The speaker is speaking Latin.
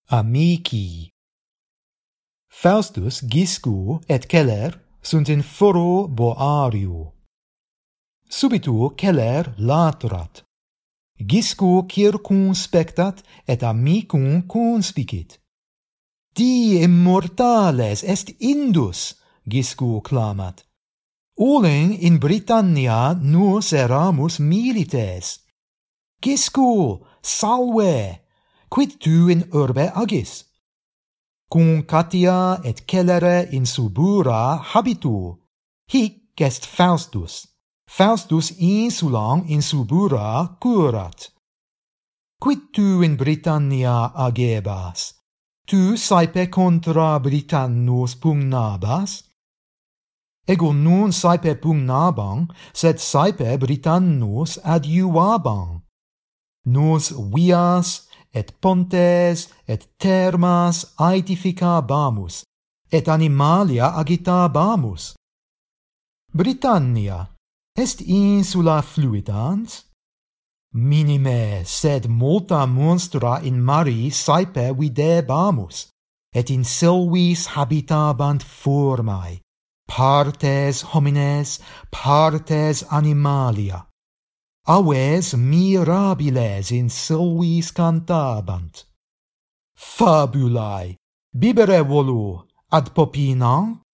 Amici. Faustus, Gisco et Celer sunt in foro boario. Subitur Celer latrat. Gisco circumspectat et amicum conspicit. Die immortales est Indus, Gisco clamat. Olim in Britannia nos eramus milites. Gisco, salve! Quid tu in urbe agis? Cum Catia et Celere in subura habitu. Hic est Faustus. Faustus insulam in subura curat. Quid tu in Britannia agebas? Tu saepe contra Britannus pugnabas? Ego non saepe pugnabam, sed saepe Britannus adiuabam. Nos vias et pontes et thermas aetificabamus, et animalia agitabamus. Britannia, est insula fluidans? Minime, sed multa monstra in mari saepe videbamus, et in selvis habitabant formae, partes homines, partes animalia. Aves mirabiles in selvis cantabant. Fabulae, bibere volu ad popinam?